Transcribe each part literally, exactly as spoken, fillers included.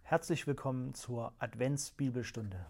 Herzlich willkommen zur Adventsbibelstunde.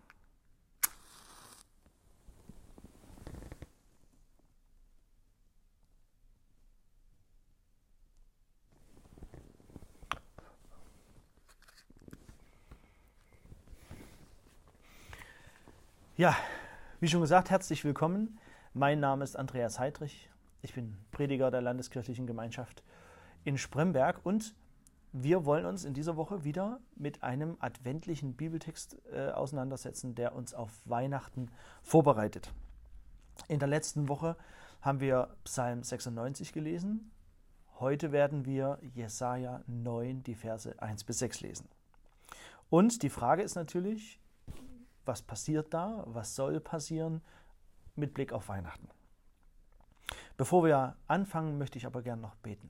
Ja, wie schon gesagt, herzlich willkommen. Mein Name ist Andreas Heidrich. Ich bin Prediger der Landeskirchlichen Gemeinschaft in Spremberg und wir wollen uns in dieser Woche wieder mit einem adventlichen Bibeltext äh, auseinandersetzen, der uns auf Weihnachten vorbereitet. In der letzten Woche haben wir Psalm sechsundneunzig gelesen. Heute werden wir Jesaja neun, die Verse eins bis sechs lesen. Und die Frage ist natürlich, was passiert da? Was soll passieren mit Blick auf Weihnachten? Bevor wir anfangen, möchte ich aber gerne noch beten.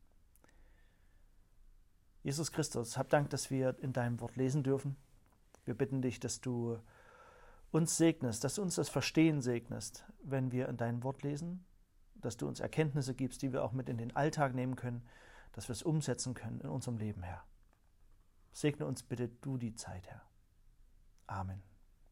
Jesus Christus, hab Dank, dass wir in deinem Wort lesen dürfen. Wir bitten dich, dass du uns segnest, dass du uns das Verstehen segnest, wenn wir in dein Wort lesen, dass du uns Erkenntnisse gibst, die wir auch mit in den Alltag nehmen können, dass wir es umsetzen können in unserem Leben, Herr. Segne uns bitte du die Zeit, Herr. Amen.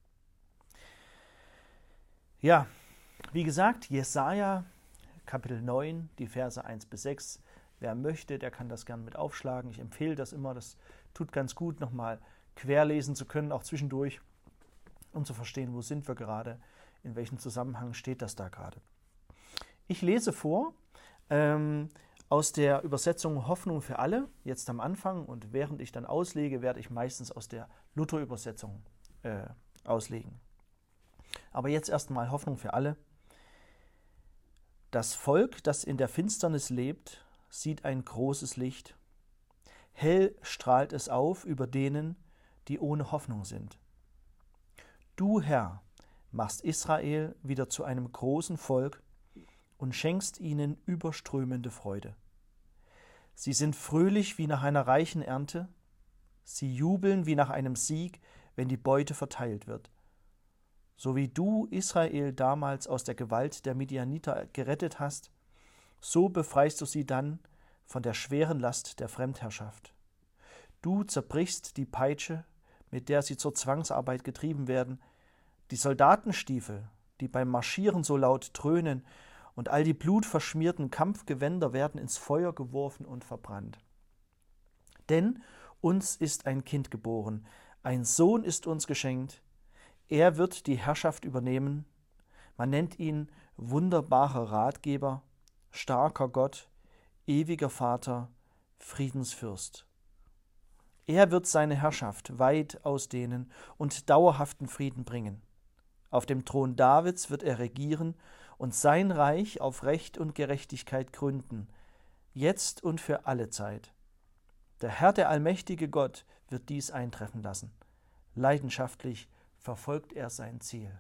Ja, wie gesagt, Jesaja, Kapitel neun, die Verse eins bis sechs. Wer möchte, der kann das gern mit aufschlagen. Ich empfehle das immer, das tut ganz gut, nochmal querlesen zu können, auch zwischendurch, um zu verstehen, wo sind wir gerade, in welchem Zusammenhang steht das da gerade. Ich lese vor ähm, aus der Übersetzung Hoffnung für alle, jetzt am Anfang, und während ich dann auslege, werde ich meistens aus der Luther-Übersetzung äh, auslegen. Aber jetzt erstmal Hoffnung für alle. Das Volk, das in der Finsternis lebt, sieht ein großes Licht. Hell strahlt es auf über denen, die ohne Hoffnung sind. Du, Herr, machst Israel wieder zu einem großen Volk und schenkst ihnen überströmende Freude. Sie sind fröhlich wie nach einer reichen Ernte. Sie jubeln wie nach einem Sieg, wenn die Beute verteilt wird. So wie du Israel damals aus der Gewalt der Midianiter gerettet hast, so befreist du sie dann von der schweren Last der Fremdherrschaft. Du zerbrichst die Peitsche, mit der sie zur Zwangsarbeit getrieben werden, die Soldatenstiefel, die beim Marschieren so laut dröhnen, und all die blutverschmierten Kampfgewänder werden ins Feuer geworfen und verbrannt. Denn uns ist ein Kind geboren, ein Sohn ist uns geschenkt, er wird die Herrschaft übernehmen. Man nennt ihn wunderbarer Ratgeber, starker Gott, ewiger Vater, Friedensfürst. Er wird seine Herrschaft weit ausdehnen und dauerhaften Frieden bringen. Auf dem Thron Davids wird er regieren und sein Reich auf Recht und Gerechtigkeit gründen, jetzt und für alle Zeit. Der Herr, der allmächtige Gott, wird dies eintreffen lassen. Leidenschaftlich verfolgt er sein Ziel.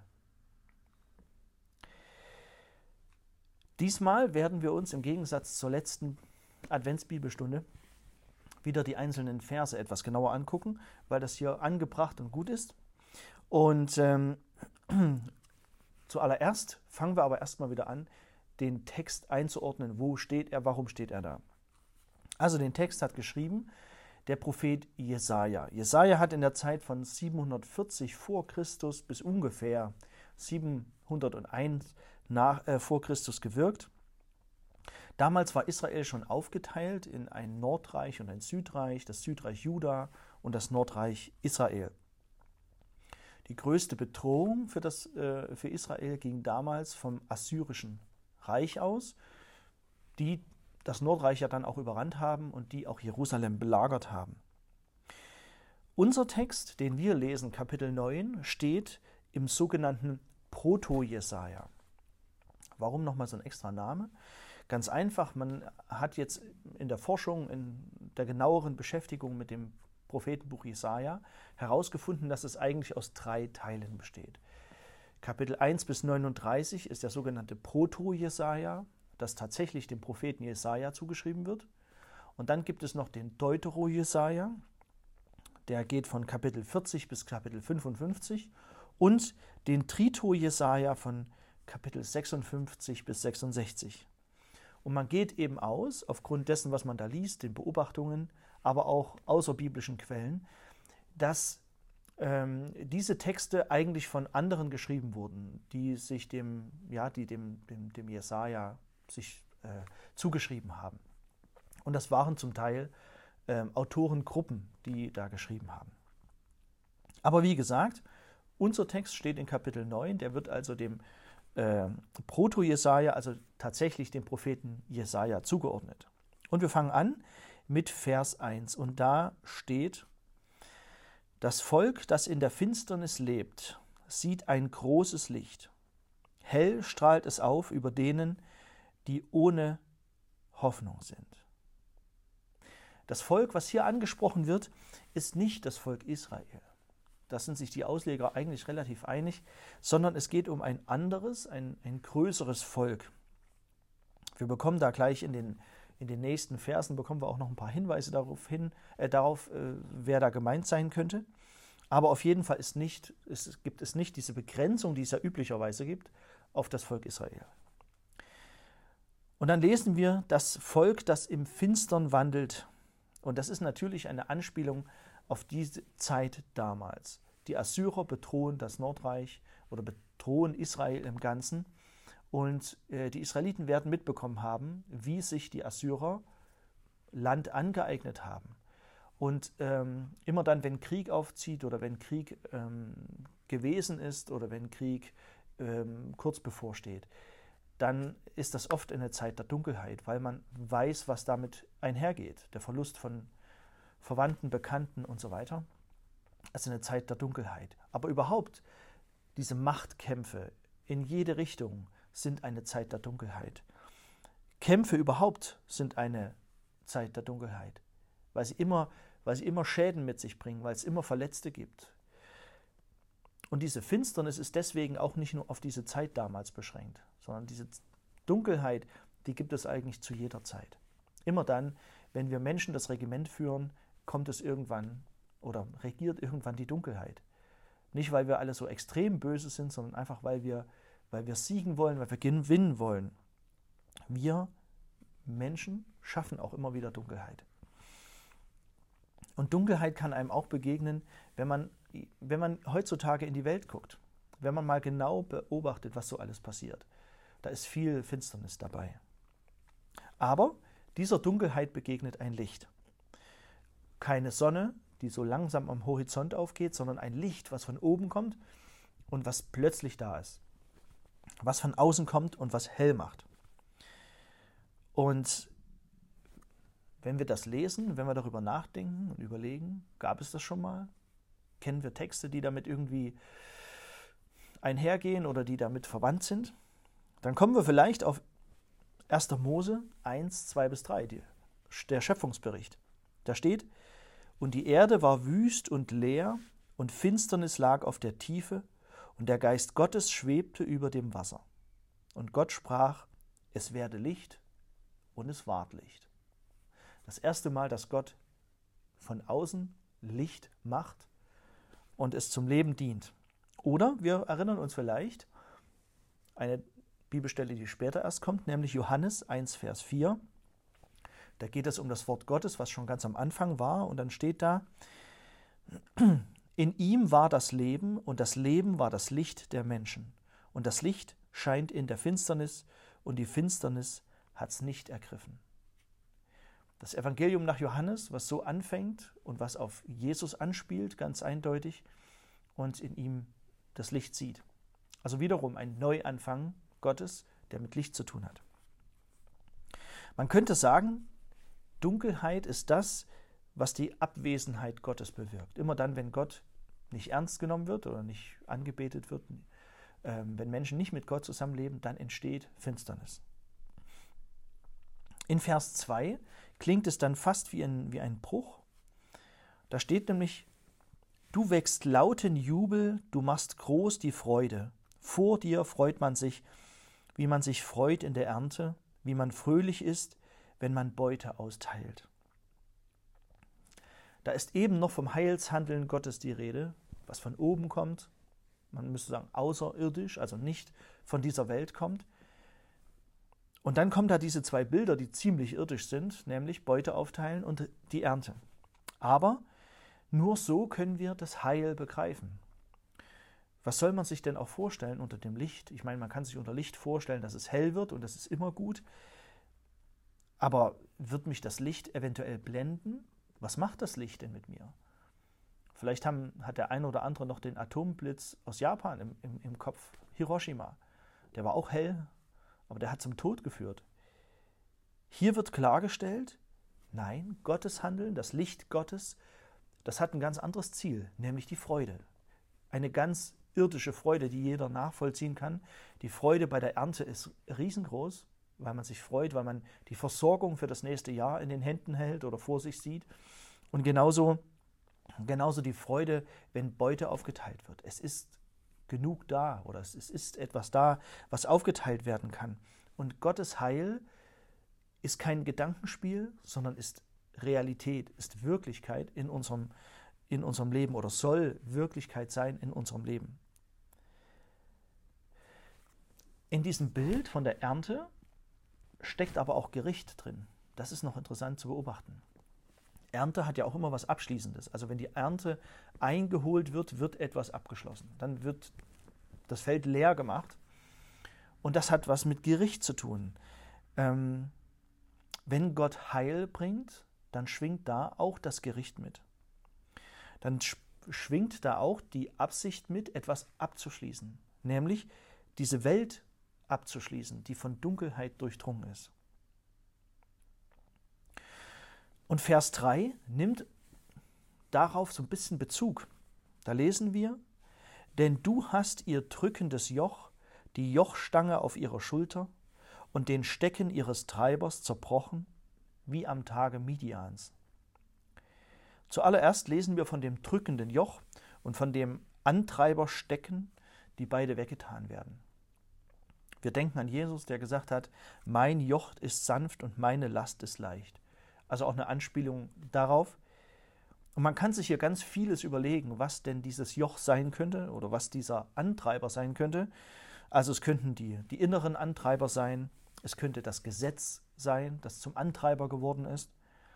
Diesmal werden wir uns im Gegensatz zur letzten Adventsbibelstunde wieder die einzelnen Verse etwas genauer angucken, weil das hier angebracht und gut ist. Und ähm, zuallererst fangen wir aber erstmal wieder an, den Text einzuordnen. Wo steht er, warum steht er da? Also den Text hat geschrieben der Prophet Jesaja. Jesaja hat in der Zeit von siebenhundertvierzig vor Christus bis ungefähr siebenhunderteins nach, äh, vor Christus gewirkt. Damals war Israel schon aufgeteilt in ein Nordreich und ein Südreich, das Südreich Juda und das Nordreich Israel. Die größte Bedrohung für, das, äh, für Israel ging damals vom assyrischen Reich aus, die das Nordreich ja dann auch überrannt haben und die auch Jerusalem belagert haben. Unser Text, den wir lesen, Kapitel neun, steht im sogenannten Proto-Jesaja. Warum nochmal so ein extra Name? Ganz einfach, man hat jetzt in der Forschung, in der genaueren Beschäftigung mit dem Prophetenbuch Jesaja herausgefunden, dass es eigentlich aus drei Teilen besteht. Kapitel eins bis neununddreißig ist der sogenannte Proto-Jesaja, das tatsächlich dem Propheten Jesaja zugeschrieben wird. Und dann gibt es noch den Deutero-Jesaja, der geht von Kapitel vierzig bis Kapitel fünfundfünfzig, und den Trito-Jesaja von Kapitel sechsundfünfzig bis sechsundsechzig. Und man geht eben aus, aufgrund dessen, was man da liest, den Beobachtungen, aber auch außerbiblischen Quellen, dass ähm, diese Texte eigentlich von anderen geschrieben wurden, die sich dem, ja, die dem, dem, dem Jesaja sich äh, zugeschrieben haben. Und das waren zum Teil ähm, Autorengruppen, die da geschrieben haben. Aber wie gesagt, unser Text steht in Kapitel neun, der wird also dem äh, Proto-Jesaja, also tatsächlich dem Propheten Jesaja zugeordnet. Und wir fangen an mit Vers eins. Und da steht: Das Volk, das in der Finsternis lebt, sieht ein großes Licht. Hell strahlt es auf über denen, die ohne Hoffnung sind. Das Volk, was hier angesprochen wird, ist nicht das Volk Israel. Da sind sich die Ausleger eigentlich relativ einig, sondern es geht um ein anderes, ein, ein größeres Volk. Wir bekommen da gleich in den, in den nächsten Versen, bekommen wir auch noch ein paar Hinweise darauf, hin, äh, darauf äh, wer da gemeint sein könnte. Aber auf jeden Fall ist nicht, es gibt es nicht diese Begrenzung, die es ja üblicherweise gibt, auf das Volk Israel. Und dann lesen wir, das Volk, das im Finstern wandelt. Und das ist natürlich eine Anspielung auf diese Zeit damals. Die Assyrer bedrohen das Nordreich oder bedrohen Israel im Ganzen. Und äh, die Israeliten werden mitbekommen haben, wie sich die Assyrer Land angeeignet haben. Und ähm, immer dann, wenn Krieg aufzieht oder wenn Krieg ähm, gewesen ist oder wenn Krieg ähm, kurz bevorsteht, dann ist das oft eine Zeit der Dunkelheit, weil man weiß, was damit einhergeht. Der Verlust von Verwandten, Bekannten und so weiter. Also eine Zeit der Dunkelheit. Aber überhaupt, diese Machtkämpfe in jede Richtung sind eine Zeit der Dunkelheit. Kämpfe überhaupt sind eine Zeit der Dunkelheit, weil sie immer, weil sie immer Schäden mit sich bringen, weil es immer Verletzte gibt. Und diese Finsternis ist deswegen auch nicht nur auf diese Zeit damals beschränkt, sondern diese Dunkelheit, die gibt es eigentlich zu jeder Zeit. Immer dann, wenn wir Menschen das Regiment führen, kommt es irgendwann oder regiert irgendwann die Dunkelheit. Nicht, weil wir alle so extrem böse sind, sondern einfach, weil wir, weil wir siegen wollen, weil wir gewinnen wollen. Wir Menschen schaffen auch immer wieder Dunkelheit. Und Dunkelheit kann einem auch begegnen, wenn man, wenn man heutzutage in die Welt guckt. Wenn man mal genau beobachtet, was so alles passiert. Da ist viel Finsternis dabei. Aber dieser Dunkelheit begegnet ein Licht. Keine Sonne, die so langsam am Horizont aufgeht, sondern ein Licht, was von oben kommt und was plötzlich da ist. Was von außen kommt und was hell macht. Und wenn wir das lesen, wenn wir darüber nachdenken und überlegen, gab es das schon mal? Kennen wir Texte, die damit irgendwie einhergehen oder die damit verwandt sind? Dann kommen wir vielleicht auf erster Mose eins, zwei bis drei, die, der Schöpfungsbericht. Da steht: Und die Erde war wüst und leer, und Finsternis lag auf der Tiefe, und der Geist Gottes schwebte über dem Wasser. Und Gott sprach: Es werde Licht, und es ward Licht. Das erste Mal, dass Gott von außen Licht macht und es zum Leben dient. Oder wir erinnern uns vielleicht eine Bibelstelle, die später erst kommt, nämlich Johannes eins, Vers vier. Da geht es um das Wort Gottes, was schon ganz am Anfang war. Und dann steht da: In ihm war das Leben, und das Leben war das Licht der Menschen. Und das Licht scheint in der Finsternis, und die Finsternis hat es nicht ergriffen. Das Evangelium nach Johannes, was so anfängt und was auf Jesus anspielt, ganz eindeutig, und in ihm das Licht sieht. Also wiederum ein Neuanfang Gottes, der mit Licht zu tun hat. Man könnte sagen, Dunkelheit ist das, was die Abwesenheit Gottes bewirkt. Immer dann, wenn Gott nicht ernst genommen wird oder nicht angebetet wird, äh, wenn Menschen nicht mit Gott zusammenleben, dann entsteht Finsternis. In Vers zwei klingt es dann fast wie ein, wie ein Bruch. Da steht nämlich: Du wächst lauten Jubel, du machst groß die Freude. Vor dir freut man sich, wie man sich freut in der Ernte, wie man fröhlich ist, wenn man Beute austeilt. Da ist eben noch vom Heilshandeln Gottes die Rede, was von oben kommt. Man müsste sagen außerirdisch, also nicht von dieser Welt kommt. Und dann kommen da diese zwei Bilder, die ziemlich irdisch sind, nämlich Beute aufteilen und die Ernte. Aber nur so können wir das Heil begreifen. Was soll man sich denn auch vorstellen unter dem Licht? Ich meine, man kann sich unter Licht vorstellen, dass es hell wird und das ist immer gut. Aber wird mich das Licht eventuell blenden? Was macht das Licht denn mit mir? Vielleicht haben, hat der eine oder andere noch den Atomblitz aus Japan im, im, im Kopf. Hiroshima. Der war auch hell, aber der hat zum Tod geführt. Hier wird klargestellt, nein, Gottes Handeln, das Licht Gottes, das hat ein ganz anderes Ziel, nämlich die Freude. Eine ganz irdische Freude, die jeder nachvollziehen kann. Die Freude bei der Ernte ist riesengroß, weil man sich freut, weil man die Versorgung für das nächste Jahr in den Händen hält oder vor sich sieht. Und genauso, genauso die Freude, wenn Beute aufgeteilt wird. Es ist genug da oder es ist etwas da, was aufgeteilt werden kann. Und Gottes Heil ist kein Gedankenspiel, sondern ist Realität, ist Wirklichkeit in unserem, in unserem Leben oder soll Wirklichkeit sein in unserem Leben. In diesem Bild von der Ernte steckt aber auch Gericht drin. Das ist noch interessant zu beobachten. Ernte hat ja auch immer was Abschließendes. Also wenn die Ernte eingeholt wird, wird etwas abgeschlossen. Dann wird das Feld leer gemacht. Und das hat was mit Gericht zu tun. Ähm, wenn Gott Heil bringt, dann schwingt da auch das Gericht mit. Dann schwingt da auch die Absicht mit, etwas abzuschließen. Nämlich diese Welt abzuschließen, die von Dunkelheit durchdrungen ist. Und Vers drei nimmt darauf so ein bisschen Bezug. Da lesen wir, denn du hast ihr drückendes Joch, die Jochstange auf ihrer Schulter und den Stecken ihres Treibers zerbrochen, wie am Tage Midians. Zuallererst lesen wir von dem drückenden Joch und von dem Antreiberstecken, die beide weggetan werden. Wir denken an Jesus, der gesagt hat, mein Joch ist sanft und meine Last ist leicht. Also auch eine Anspielung darauf. Und man kann sich hier ganz vieles überlegen, was denn dieses Joch sein könnte oder was dieser Antreiber sein könnte. Also es könnten die, die inneren Antreiber sein, es könnte das Gesetz sein, das zum Antreiber geworden ist.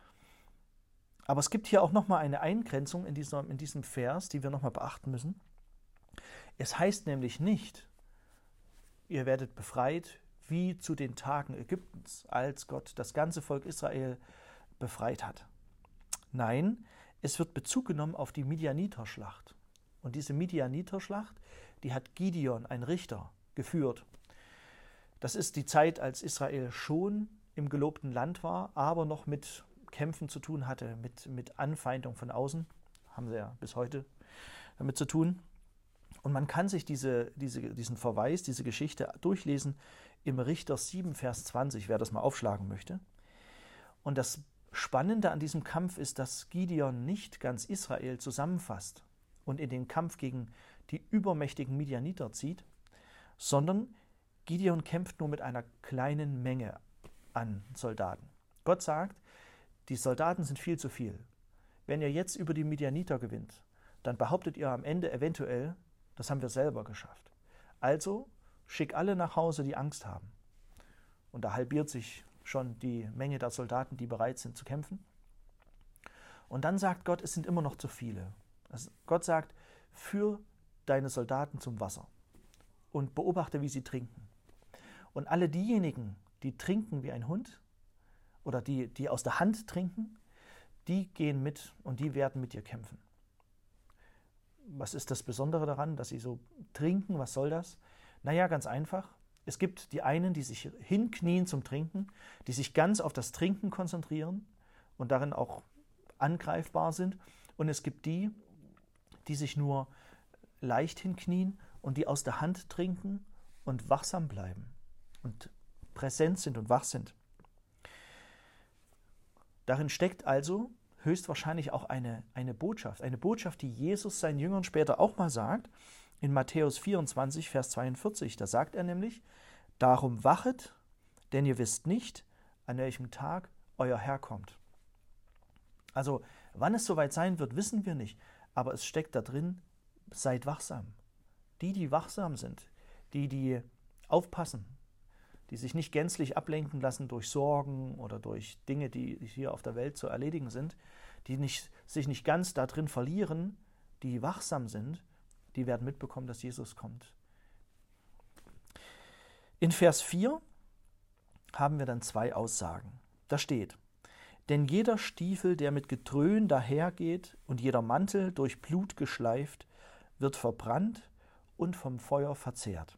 Aber es gibt hier auch nochmal eine Eingrenzung in, dieser, in diesem Vers, die wir nochmal beachten müssen. Es heißt nämlich nicht, ihr werdet befreit wie zu den Tagen Ägyptens, als Gott das ganze Volk Israel befreit hat. Nein, es wird Bezug genommen auf die Midianiter-Schlacht. Und diese Midianiter-Schlacht, die hat Gideon, ein Richter, geführt. Das ist die Zeit, als Israel schon im gelobten Land war, aber noch mit Kämpfen zu tun hatte, mit, mit Anfeindung von außen. Haben sie ja bis heute damit zu tun. Und man kann sich diese, diese, diesen Verweis, diese Geschichte durchlesen im Richter sieben, Vers zwanzig, wer das mal aufschlagen möchte. Und das Spannende an diesem Kampf ist, dass Gideon nicht ganz Israel zusammenfasst und in den Kampf gegen die übermächtigen Midianiter zieht, sondern Gideon kämpft nur mit einer kleinen Menge an Soldaten. Gott sagt, die Soldaten sind viel zu viel. Wenn ihr jetzt über die Midianiter gewinnt, dann behauptet ihr am Ende eventuell, das haben wir selber geschafft. Also schick alle nach Hause, die Angst haben. Und da halbiert sich schon die Menge der Soldaten, die bereit sind zu kämpfen. Und dann sagt Gott, es sind immer noch zu viele. Also Gott sagt, führ deine Soldaten zum Wasser und beobachte, wie sie trinken. Und alle diejenigen, die trinken wie ein Hund oder die, die aus der Hand trinken, die gehen mit und die werden mit dir kämpfen. Was ist das Besondere daran, dass sie so trinken? Was soll das? Naja, ganz einfach. Es gibt die einen, die sich hinknien zum Trinken, die sich ganz auf das Trinken konzentrieren und darin auch angreifbar sind. Und es gibt die, die sich nur leicht hinknien und die aus der Hand trinken und wachsam bleiben und präsent sind und wach sind. Darin steckt also höchstwahrscheinlich auch eine, eine Botschaft, eine Botschaft, die Jesus seinen Jüngern später auch mal sagt, in Matthäus vierundzwanzig, Vers zweiundvierzig. Da sagt er nämlich, darum wachet, denn ihr wisst nicht, an welchem Tag euer Herr kommt. Also, wann es soweit sein wird, wissen wir nicht, aber es steckt da drin, seid wachsam. Die, die wachsam sind, die, die aufpassen, die sich nicht gänzlich ablenken lassen durch Sorgen oder durch Dinge, die hier auf der Welt zu erledigen sind, die nicht, sich nicht ganz da drin verlieren, die wachsam sind, die werden mitbekommen, dass Jesus kommt. In Vers vier haben wir dann zwei Aussagen. Da steht: Denn jeder Stiefel, der mit Gedröhn dahergeht und jeder Mantel durch Blut geschleift, wird verbrannt und vom Feuer verzehrt.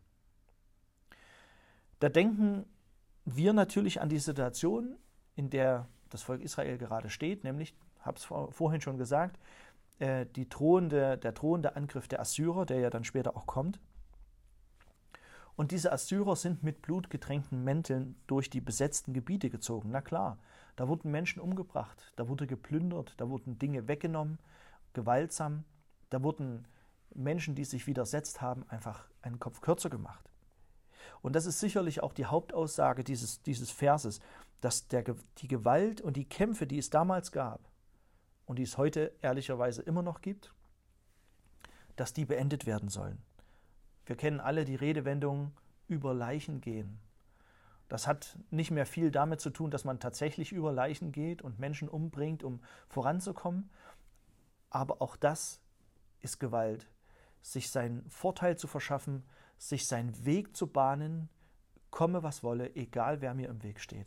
Da denken wir natürlich an die Situation, in der das Volk Israel gerade steht, nämlich, ich habe es vorhin schon gesagt, äh, die drohende, der drohende Angriff der Assyrer, der ja dann später auch kommt. Und diese Assyrer sind mit blutgetränkten Mänteln durch die besetzten Gebiete gezogen. Na klar, da wurden Menschen umgebracht, da wurde geplündert, da wurden Dinge weggenommen, gewaltsam, da wurden Menschen, die sich widersetzt haben, einfach einen Kopf kürzer gemacht. Und das ist sicherlich auch die Hauptaussage dieses, dieses Verses, dass der, die Gewalt und die Kämpfe, die es damals gab und die es heute ehrlicherweise immer noch gibt, dass die beendet werden sollen. Wir kennen alle die Redewendung über Leichen gehen. Das hat nicht mehr viel damit zu tun, dass man tatsächlich über Leichen geht und Menschen umbringt, um voranzukommen. Aber auch das ist Gewalt, sich seinen Vorteil zu verschaffen, sich seinen Weg zu bahnen, komme was wolle, egal wer mir im Weg steht.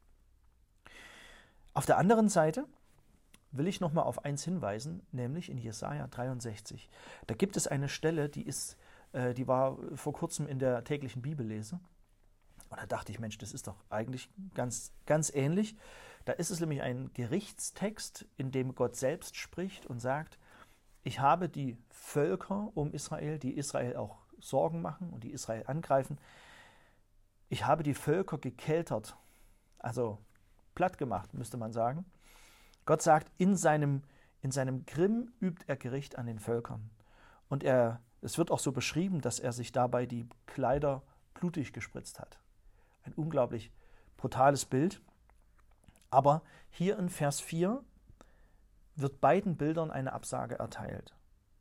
Auf der anderen Seite will ich nochmal auf eins hinweisen, nämlich in Jesaja dreiundsechzig. Da gibt es eine Stelle, die ist, äh, die war vor kurzem in der täglichen Bibellese. Und da dachte ich, Mensch, das ist doch eigentlich ganz, ganz ähnlich. Da ist es nämlich ein Gerichtstext, in dem Gott selbst spricht und sagt: Ich habe die Völker um Israel, die Israel auch Sorgen machen und die Israel angreifen, ich habe die Völker gekeltert, also platt gemacht, müsste man sagen. Gott sagt, in seinem, in seinem Grimm übt er Gericht an den Völkern. Und er, es wird auch so beschrieben, dass er sich dabei die Kleider blutig gespritzt hat. Ein unglaublich brutales Bild. Aber hier in Vers vier wird beiden Bildern eine Absage erteilt.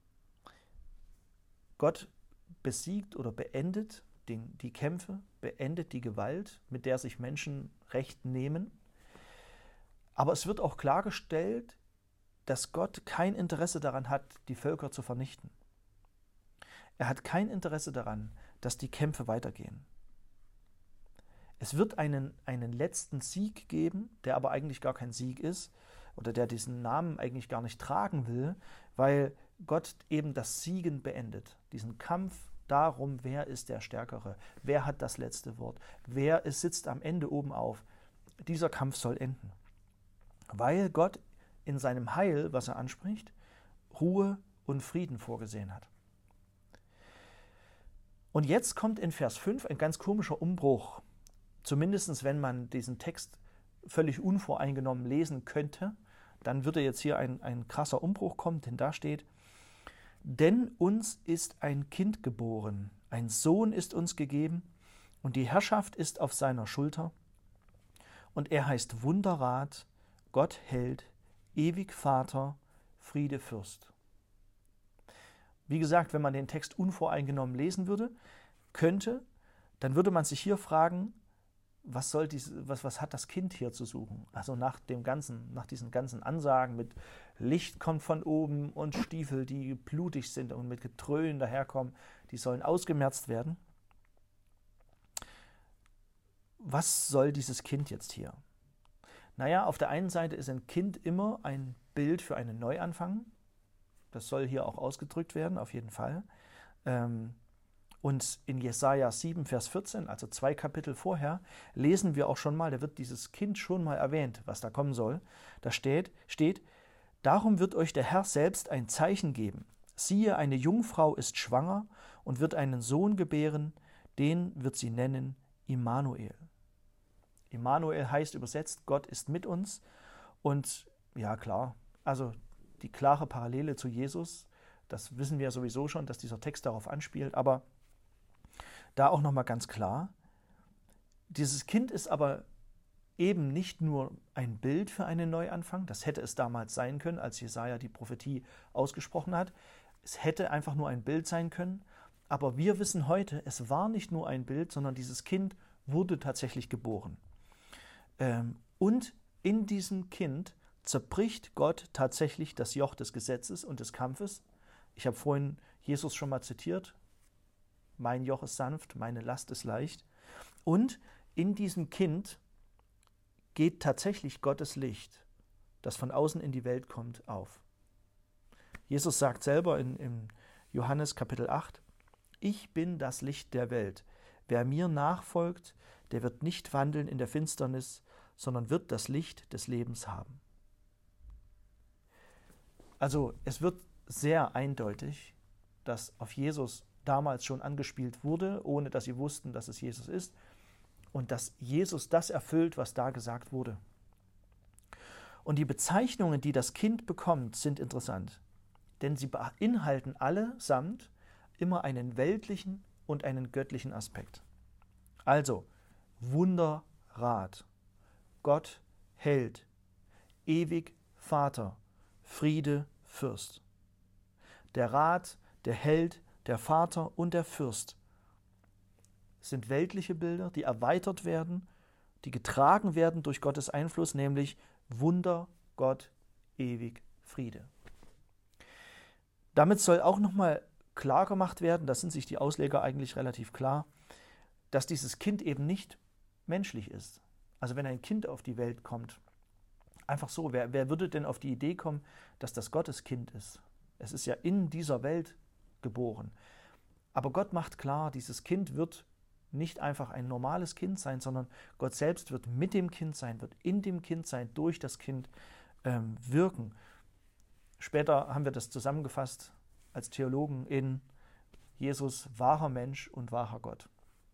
Gott besiegt oder beendet den, die Kämpfe, beendet die Gewalt, mit der sich Menschen Recht nehmen. Aber es wird auch klargestellt, dass Gott kein Interesse daran hat, die Völker zu vernichten. Er hat kein Interesse daran, dass die Kämpfe weitergehen. Es wird einen, einen letzten Sieg geben, der aber eigentlich gar kein Sieg ist oder der diesen Namen eigentlich gar nicht tragen will, weil Gott eben das Siegen beendet. Diesen Kampf darum, wer ist der Stärkere, wer hat das letzte Wort, wer ist, sitzt am Ende oben auf. Dieser Kampf soll enden. Weil Gott in seinem Heil, was er anspricht, Ruhe und Frieden vorgesehen hat. Und jetzt kommt in Vers fünf ein ganz komischer Umbruch. Zumindest wenn man diesen Text völlig unvoreingenommen lesen könnte, dann würde jetzt hier ein, ein krasser Umbruch kommen, denn da steht: Denn uns ist ein Kind geboren, ein Sohn ist uns gegeben, und die Herrschaft ist auf seiner Schulter. Und er heißt Wunderrat, Gott Held, ewig Vater, Friede Fürst. Wie gesagt, wenn man den Text unvoreingenommen lesen würde, könnte, dann würde man sich hier fragen, was, soll diese, was, was hat das Kind hier zu suchen? Also nach dem ganzen, nach diesen ganzen Ansagen mit Licht kommt von oben und Stiefel, die blutig sind und mit Gedröhn daherkommen, die sollen ausgemerzt werden. Was soll dieses Kind jetzt hier? Naja, auf der einen Seite ist ein Kind immer ein Bild für einen Neuanfang. Das soll hier auch ausgedrückt werden, auf jeden Fall. Und in Jesaja sieben, Vers vierzehn, also zwei Kapitel vorher, lesen wir auch schon mal, da wird dieses Kind schon mal erwähnt, was da kommen soll. Da steht, steht, darum wird euch der Herr selbst ein Zeichen geben. Siehe, eine Jungfrau ist schwanger und wird einen Sohn gebären, den wird sie nennen Immanuel. Immanuel heißt übersetzt, Gott ist mit uns. Und ja, klar, also die klare Parallele zu Jesus, das wissen wir sowieso schon, dass dieser Text darauf anspielt, aber da auch nochmal ganz klar, dieses Kind ist aber eben nicht nur ein Bild für einen Neuanfang, das hätte es damals sein können, als Jesaja die Prophetie ausgesprochen hat. Es hätte einfach nur ein Bild sein können, aber wir wissen heute, es war nicht nur ein Bild, sondern dieses Kind wurde tatsächlich geboren. Und in diesem Kind zerbricht Gott tatsächlich das Joch des Gesetzes und des Kampfes. Ich habe vorhin Jesus schon mal zitiert. Mein Joch ist sanft, meine Last ist leicht. Und in diesem Kind geht tatsächlich Gottes Licht, das von außen in die Welt kommt, auf. Jesus sagt selber in, in Johannes Kapitel acht, ich bin das Licht der Welt. Wer mir nachfolgt, der wird nicht wandeln in der Finsternis, sondern wird das Licht des Lebens haben. Also es wird sehr eindeutig, dass auf Jesus damals schon angespielt wurde, ohne dass sie wussten, dass es Jesus ist, und dass Jesus das erfüllt, was da gesagt wurde. Und die Bezeichnungen, die das Kind bekommt, sind interessant, denn sie beinhalten allesamt immer einen weltlichen und einen göttlichen Aspekt. Also Wunderrat, Gott Held, ewig Vater, Friede Fürst. Der Rat, der Held, der Vater und der Fürst sind weltliche Bilder, die erweitert werden, die getragen werden durch Gottes Einfluss, nämlich Wunder, Gott, ewig Friede. Damit soll auch nochmal klar gemacht werden, da sind sich die Ausleger eigentlich relativ klar, dass dieses Kind eben nicht menschlich ist. Also wenn ein Kind auf die Welt kommt, einfach so, wer, wer würde denn auf die Idee kommen, dass das Gottes Kind ist? Es ist ja in dieser Welt geboren. Aber Gott macht klar, dieses Kind wird nicht einfach ein normales Kind sein, sondern Gott selbst wird mit dem Kind sein, wird in dem Kind sein, durch das Kind ähm, wirken. Später haben wir das zusammengefasst als Theologen in Jesus, wahrer Mensch und wahrer Gott.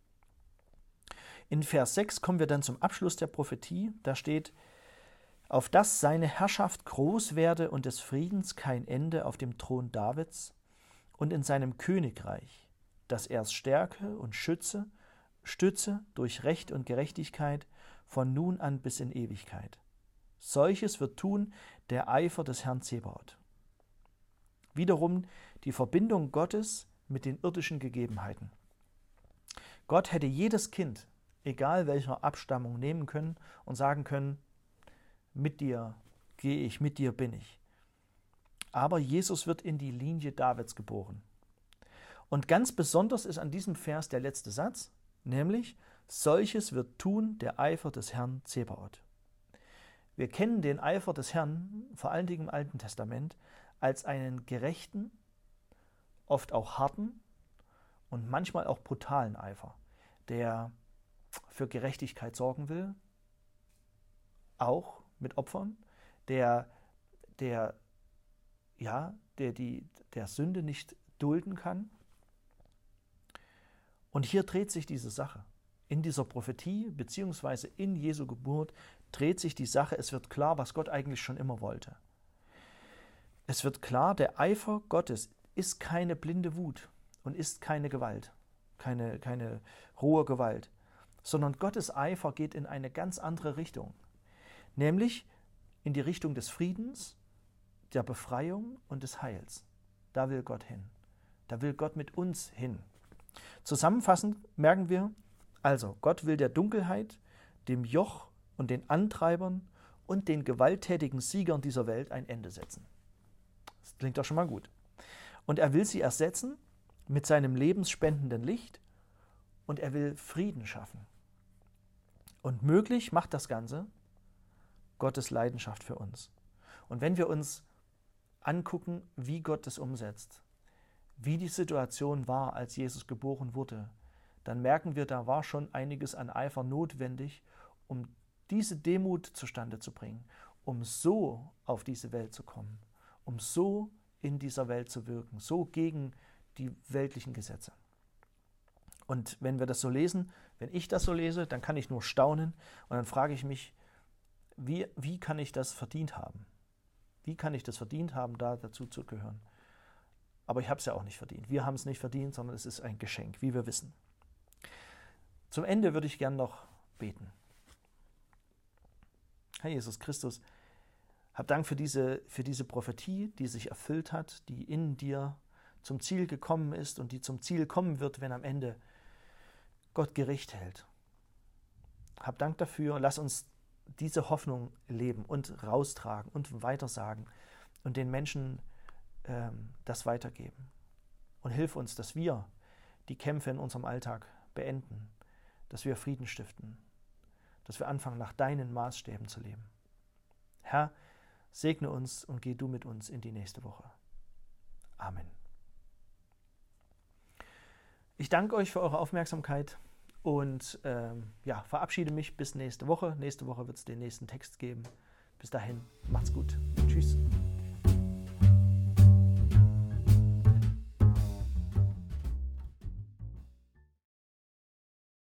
In Vers sechs kommen wir dann zum Abschluss der Prophetie. Da steht, auf dass seine Herrschaft groß werde und des Friedens kein Ende auf dem Thron Davids und in seinem Königreich, dass er es stärke und schütze, stütze durch Recht und Gerechtigkeit von nun an bis in Ewigkeit. Solches wird tun der Eifer des Herrn Zebaoth. Wiederum die Verbindung Gottes mit den irdischen Gegebenheiten. Gott hätte jedes Kind, egal welcher Abstammung, nehmen können und sagen können, mit dir gehe ich, mit dir bin ich. Aber Jesus wird in die Linie Davids geboren. Und ganz besonders ist an diesem Vers der letzte Satz, nämlich, solches wird tun der Eifer des Herrn Zebaoth. Wir kennen den Eifer des Herrn, vor allen Dingen im Alten Testament, als einen gerechten, oft auch harten und manchmal auch brutalen Eifer, der für Gerechtigkeit sorgen will, auch mit Opfern, der, der, ja, der die der Sünde nicht dulden kann. Und hier dreht sich diese Sache. In dieser Prophetie beziehungsweise in Jesu Geburt dreht sich die Sache. Es wird klar, was Gott eigentlich schon immer wollte. Es wird klar, der Eifer Gottes ist keine blinde Wut und ist keine Gewalt, keine, keine rohe Gewalt, sondern Gottes Eifer geht in eine ganz andere Richtung, nämlich in die Richtung des Friedens, der Befreiung und des Heils. Da will Gott hin. Da will Gott mit uns hin. Zusammenfassend merken wir, also Gott will der Dunkelheit, dem Joch und den Antreibern und den gewalttätigen Siegern dieser Welt ein Ende setzen. Das klingt doch schon mal gut. Und er will sie ersetzen mit seinem lebensspendenden Licht und er will Frieden schaffen. Und möglich macht das Ganze Gottes Leidenschaft für uns. Und wenn wir uns angucken, wie Gott das umsetzt, wie die Situation war, als Jesus geboren wurde, dann merken wir, da war schon einiges an Eifer notwendig, um diese Demut zustande zu bringen, um so auf diese Welt zu kommen, um so in dieser Welt zu wirken, so gegen die weltlichen Gesetze. Und wenn wir das so lesen, wenn ich das so lese, dann kann ich nur staunen und dann frage ich mich, wie, wie kann ich das verdient haben? Wie kann ich das verdient haben, da dazu zu gehören? Aber ich habe es ja auch nicht verdient. Wir haben es nicht verdient, sondern es ist ein Geschenk, wie wir wissen. Zum Ende würde ich gern noch beten. Herr Jesus Christus, hab Dank für diese, für diese Prophetie, die sich erfüllt hat, die in dir zum Ziel gekommen ist und die zum Ziel kommen wird, wenn am Ende Gott Gericht hält. Hab Dank dafür. Lass uns diese Hoffnung leben und raustragen und weitersagen und den Menschen ähm, das weitergeben. Und hilf uns, dass wir die Kämpfe in unserem Alltag beenden, dass wir Frieden stiften, dass wir anfangen, nach deinen Maßstäben zu leben. Herr, segne uns und geh du mit uns in die nächste Woche. Amen. Ich danke euch für eure Aufmerksamkeit und ähm, ja, verabschiede mich bis nächste Woche. Nächste Woche wird es den nächsten Text geben. Bis dahin, macht's gut. Tschüss.